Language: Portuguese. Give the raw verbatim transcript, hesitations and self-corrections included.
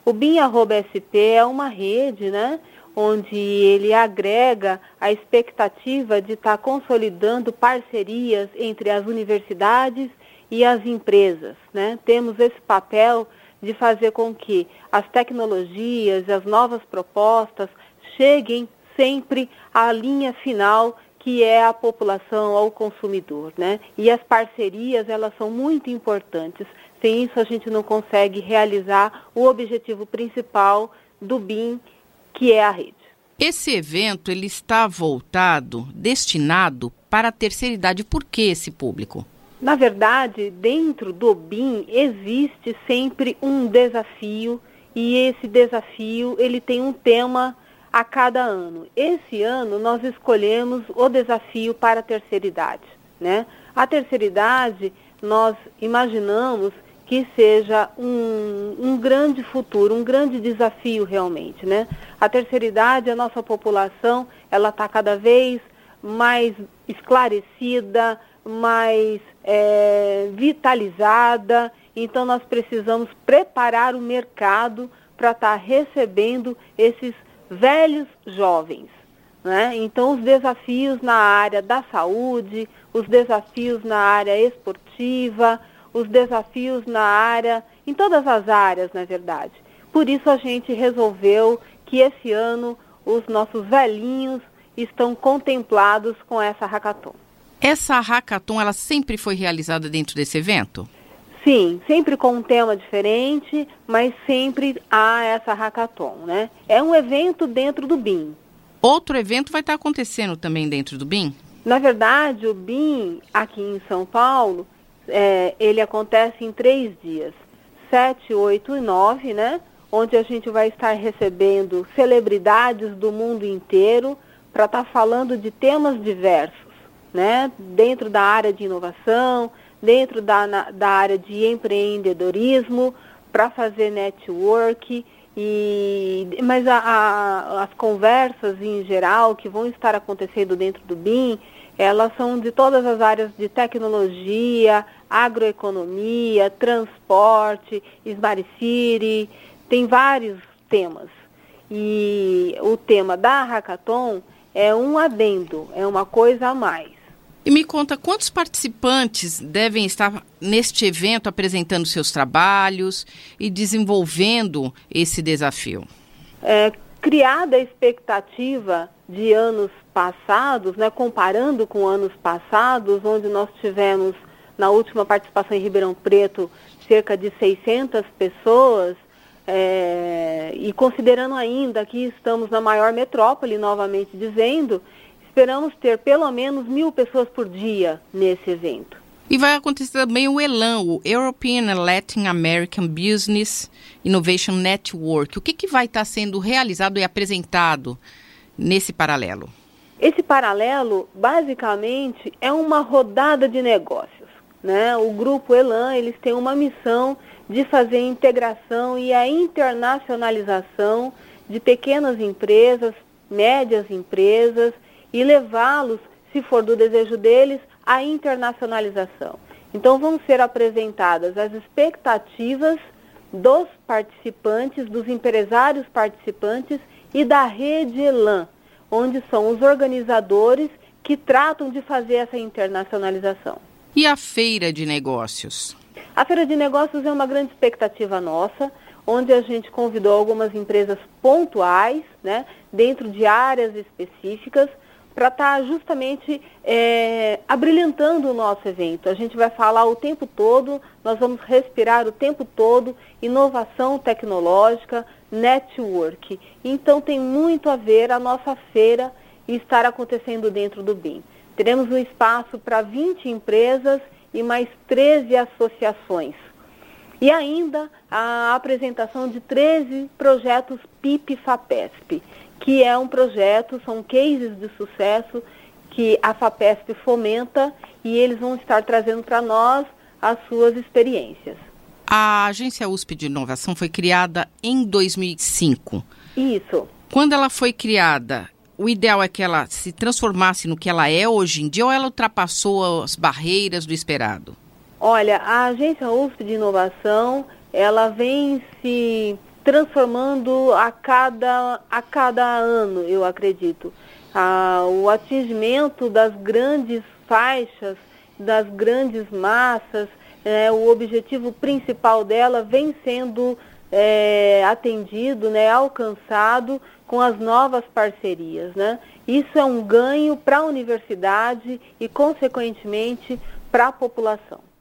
O BIM arroba S P é uma rede, né, onde ele agrega a expectativa de estar consolidando parcerias entre as universidades e as empresas, né? Temos esse papel de fazer com que as tecnologias, as novas propostas cheguem sempre à linha final, que é a população, ao consumidor, né? E as parcerias, elas são muito importantes. Sem isso, a gente não consegue realizar o objetivo principal do BIM, que é a rede. Esse evento, ele está voltado, destinado para a terceira idade. Por que esse público? Na verdade, dentro do BIM existe sempre um desafio, e esse desafio ele tem um tema a cada ano. Esse ano nós escolhemos o desafio para a terceira idade, né? A terceira idade nós imaginamos que seja um, um grande futuro, um grande desafio realmente, né? A terceira idade, a nossa população, ela está cada vez mais esclarecida, mais é, vitalizada, então nós precisamos preparar o mercado para estar recebendo esses velhos jovens, né? Então os desafios na área da saúde, os desafios na área esportiva, os desafios na área, em todas as áreas, na verdade. Por isso a gente resolveu que esse ano os nossos velhinhos estão contemplados com essa hackathon. Essa hackathon, ela sempre foi realizada dentro desse evento? Sim, sempre com um tema diferente, mas sempre há essa hackathon, né? É um evento dentro do BIM. Outro evento vai estar acontecendo também dentro do BIM? Na verdade, o BIM, aqui em São Paulo, é, ele acontece em três dias, sete, oito e nove, né? Onde a gente vai estar recebendo celebridades do mundo inteiro para estar falando de temas diversos, né? Dentro da área de inovação, dentro da, na, da área de empreendedorismo, para fazer network, e, mas a, a, as conversas em geral que vão estar acontecendo dentro do BIM, elas são de todas as áreas de tecnologia, agroeconomia, transporte, Smart City, tem vários temas. E o tema da hackathon é um adendo, é uma coisa a mais. E me conta, quantos participantes devem estar neste evento apresentando seus trabalhos e desenvolvendo esse desafio? É, criada a expectativa de anos passados, né, comparando com anos passados, onde nós tivemos, na última participação em Ribeirão Preto, cerca de seiscentas pessoas, é, e considerando ainda que estamos na maior metrópole, novamente dizendo, esperamos ter pelo menos mil pessoas por dia nesse evento. E vai acontecer também o ELAN, o European and Latin American Business Innovation Network. O que, que vai estar sendo realizado e apresentado nesse paralelo? Esse paralelo, basicamente, é uma rodada de negócios, né? O Grupo ELAN, eles têm uma missão de fazer a integração e a internacionalização de pequenas empresas, médias empresas, e levá-los, se for do desejo deles, à internacionalização. Então vão ser apresentadas as expectativas dos participantes, dos empresários participantes e da rede ELAN, onde são os organizadores que tratam de fazer essa internacionalização. E a feira de negócios? A feira de negócios é uma grande expectativa nossa, onde a gente convidou algumas empresas pontuais, né, dentro de áreas específicas, para estar justamente é, abrilhantando o nosso evento. A gente vai falar o tempo todo, nós vamos respirar o tempo todo, inovação tecnológica, network. Então tem muito a ver a nossa feira estar acontecendo dentro do BIM. Teremos um espaço para vinte empresas e mais treze associações. E ainda a apresentação de treze projetos P I P-FAPESP, que é um projeto, são cases de sucesso que a FAPESP fomenta, e eles vão estar trazendo para nós as suas experiências. A Agência U S P de Inovação foi criada em dois mil e cinco. Isso. Quando ela foi criada, o ideal é que ela se transformasse no que ela é hoje em dia, ou ela ultrapassou as barreiras do esperado? Olha, a Agência U S P de Inovação, ela vem se transformando a cada, a cada ano, eu acredito. Ah, o atingimento das grandes faixas, das grandes massas, é, o objetivo principal dela vem sendo é, atendido, né, alcançado com as novas parcerias, né? Isso é um ganho para a universidade e, consequentemente, para a população.